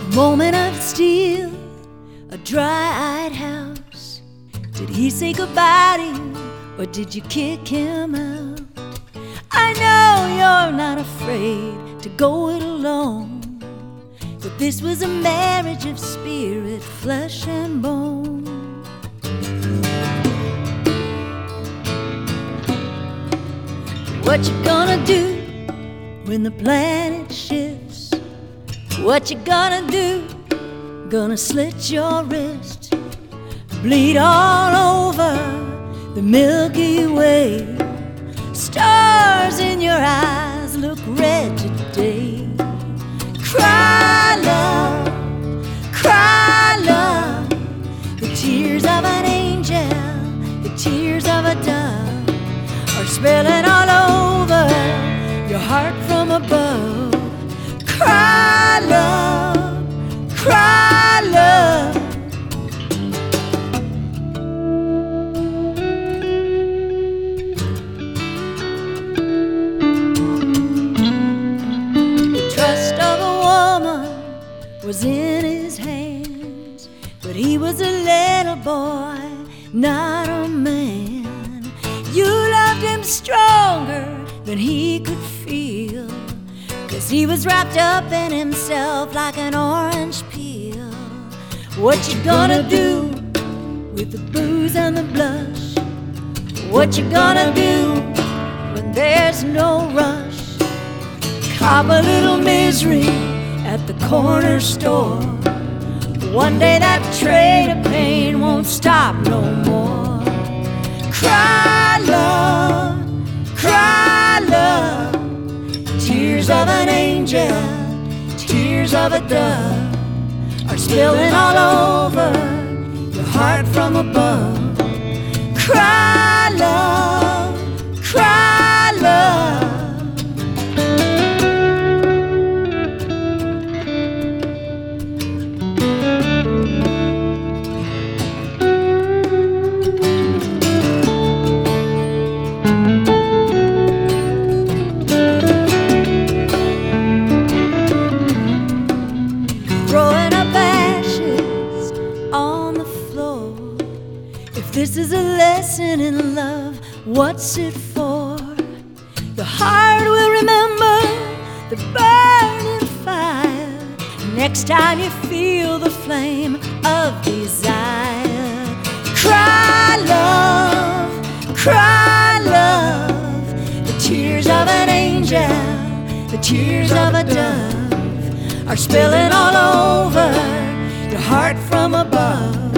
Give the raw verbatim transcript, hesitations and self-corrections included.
moment of steel, a dry-eyed house. Did he say goodbye to you, or did you kick him out? I know you're not afraid to go it alone, but this was a marriage of spirit, flesh and bone. What you gonna do when the planet shifts? What you gonna do? Gonna slit your wrist, bleed all over the Milky Way. Stars in your eyes look red today. Cry, love, cry, love. The tears of an angel, the tears of a dove are spilling all over your heart from above. Cry, love, cry, love. The trust of a woman was in his hands, but he was a little boy, not a man. You loved him stronger than he could feel, 'cause he was wrapped up in himself like an orange peel. What you gonna do with the booze and the blush? What you gonna do when there's no rush? Cop a little misery at the corner store. One day that train of pain won't stop no more. Cry, love, cry, love. Tears of an angel, tears of a dove are spilling all over your heart from above. Cry, love, cry, love. Throwing up ashes on the floor. If this is a lesson in love, what's it for? Your heart will remember the burning fire next time you feel the flame of desire. Cry, love, cry, love. The tears of an angel, the tears of a dove are spilling all over your heart from above.